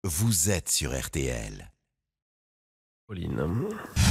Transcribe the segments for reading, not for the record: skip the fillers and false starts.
Vous êtes sur RTL. Pauline.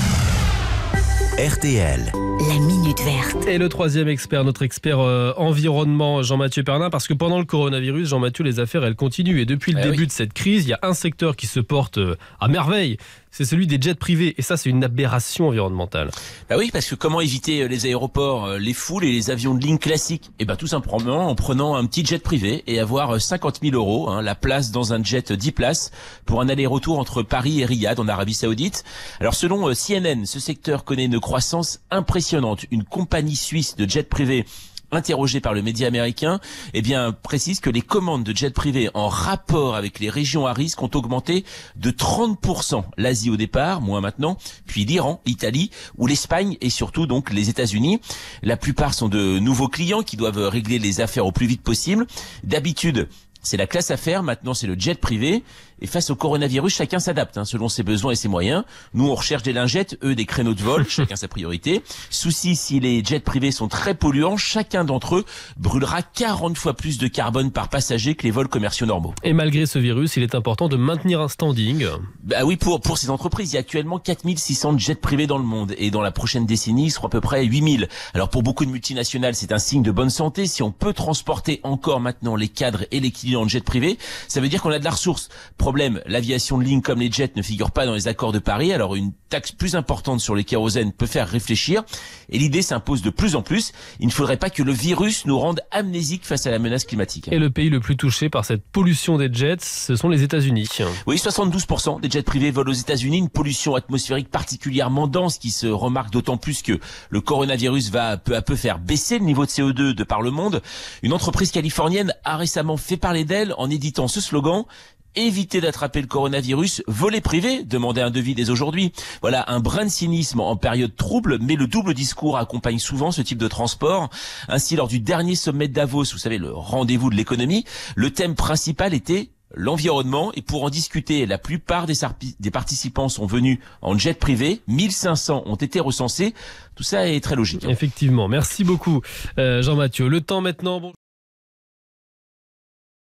RTL. La Minute Verte. Et le troisième expert, notre expert environnement, Jean-Mathieu Pernin, parce que pendant le coronavirus, Jean-Mathieu, les affaires, elles continuent. Et depuis le début de cette crise, il y a un secteur qui se porte à merveille. C'est celui des jets privés. Et ça, c'est une aberration environnementale. Bah oui, parce que comment éviter les aéroports, les foules et les avions de ligne classiques ? Eh ben tout simplement en prenant un petit jet privé et avoir 50 000 €, la place dans un jet 10 places pour un aller-retour entre Paris et Riyad en Arabie Saoudite. Alors selon CNN, ce secteur connaît une croissance impressionnante. Une compagnie suisse de jets privés interrogé par le média américain, précise que les commandes de jets privés en rapport avec les régions à risque ont augmenté de 30%. L'Asie au départ, moins maintenant, puis l'Iran, l'Italie ou l'Espagne et surtout donc les États-Unis. La plupart sont de nouveaux clients qui doivent régler les affaires au plus vite possible. D'habitude, c'est la classe affaires, maintenant c'est le jet privé. Et face au coronavirus, chacun s'adapte selon ses besoins et ses moyens. Nous, on recherche des lingettes, eux des créneaux de vol, chacun sa priorité. Souci, si les jets privés sont très polluants, chacun d'entre eux brûlera 40 fois plus de carbone par passager que les vols commerciaux normaux. Et malgré ce virus, il est important de maintenir un standing. Bah oui, pour ces entreprises, il y a actuellement 4600 jets privés dans le monde. Et dans la prochaine décennie, ils seront à peu près 8000. Alors pour beaucoup de multinationales, c'est un signe de bonne santé. Si on peut transporter encore maintenant les cadres et les clients de jets privés, ça veut dire qu'on a de la ressource. Problème, l'aviation de ligne comme les jets ne figure pas dans les accords de Paris, alors une taxe plus importante sur les kérosènes peut faire réfléchir, et l'idée s'impose de plus en plus. Il ne faudrait pas que le virus nous rende amnésiques face à la menace climatique. Et le pays le plus touché par cette pollution des jets, ce sont les États-Unis. Oui, 72% des jets privés volent aux États-Unis, une pollution atmosphérique particulièrement dense qui se remarque d'autant plus que le coronavirus va peu à peu faire baisser le niveau de CO2 de par le monde. Une entreprise californienne a récemment fait parler d'elle en éditant ce slogan: éviter d'attraper le coronavirus, voler privé, demandez un devis dès aujourd'hui. Voilà, un brin de cynisme en période trouble, mais le double discours accompagne souvent ce type de transport. Ainsi, lors du dernier sommet de Davos, vous savez, le rendez-vous de l'économie, le thème principal était l'environnement, et pour en discuter, la plupart des participants sont venus en jet privé, 1500 ont été recensés. Tout ça est très logique. Effectivement, merci beaucoup Jean-Mathieu. Le temps maintenant...